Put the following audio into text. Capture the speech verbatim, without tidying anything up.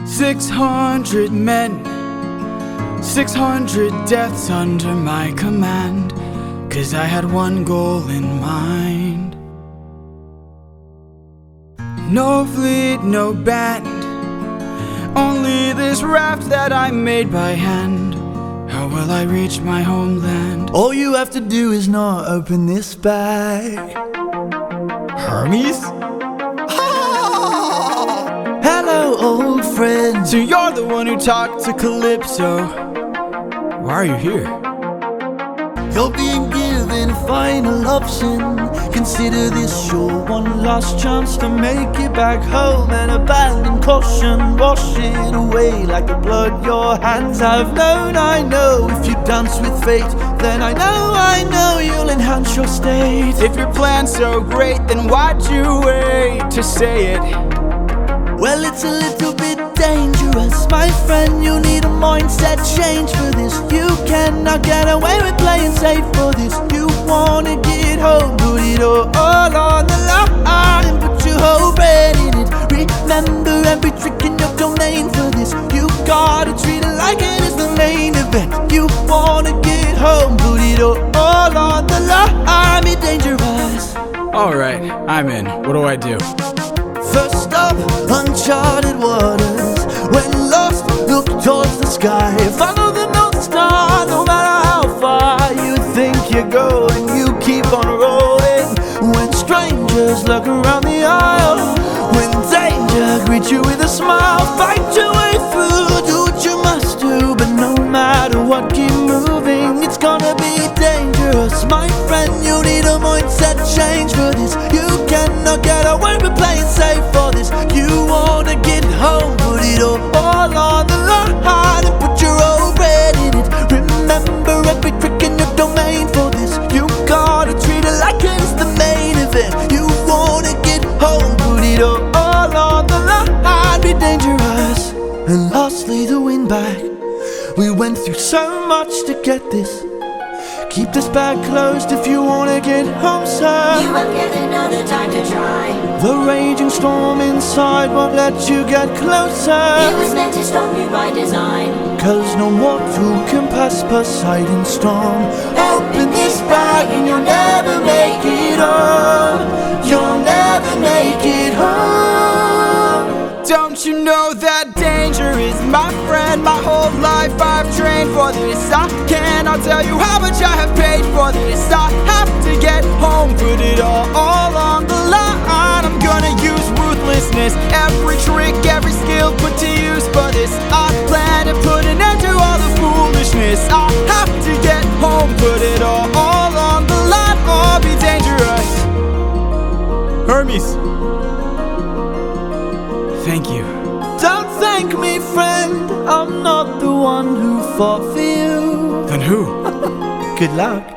Six hundred men, six hundred deaths under my command, 'cause I had one goal in mind. No fleet, no band, only this raft that I made by hand. How will I reach my homeland? All you have to do is not open this bag. Hermes? Hello, old friend. So you're the one who talked to Calypso. Why are you here? You're being given a final option. Consider this your one last chance to make it back home and abandon caution. Wash it away like the blood your hands have known. I know if you dance with fate, then I know, I know you'll enhance your state. If your plan's so great, then why'd you wait to say it? Well, it's a little bit dangerous, my friend. You need a mindset change for this. You cannot get away with playing safe for this. You wanna get home, put it all, all on the line and put your whole brain in it. Remember every trick in your domain for this. You gotta treat it like it is the main event. You wanna get home, put it all, all on the line, be dangerous. Alright, I'm in. What do I do? First up, uncharted waters. When lost, look towards the sky. Follow the North Star, no matter how far you think you're going, you keep on rolling. When strangers look around the aisle, when danger greets you with a smile, fight your way through, do what you must do. But no matter what, keep moving. It's gonna be dangerous, my friend. You need a mindset change for this. You cannot get away with playing safe for this. You wanna get home, put it all, all on the line and put your whole bread in it. Remember every trick in your domain for this. You gotta treat it like it's the main event. You wanna get home, put it all, all on the line, be dangerous. And lastly, the win back. We went through so much to get this. Keep this bag closed if you wanna get home, sir. You won't get another time to try. The raging storm inside won't let you get closer. It was meant to stop you by design. 'Cause no mortal can pass Poseidon's storm. Open this bag and you'll never make it home. You'll never make it home. Don't you know that danger is my friend? My whole life I've trained for this. I cannot tell you how much I have paid for this. I have to get home, put it all, all on the line. I'm gonna use ruthlessness, every trick, every skill put to use for this. I plan to put an end to all the foolishness. I have to get home, put it all, all on the line, or be dangerous. Hermes, thank you. Don't thank me, friend. I'm not the one who fought for you. Then who? Good luck.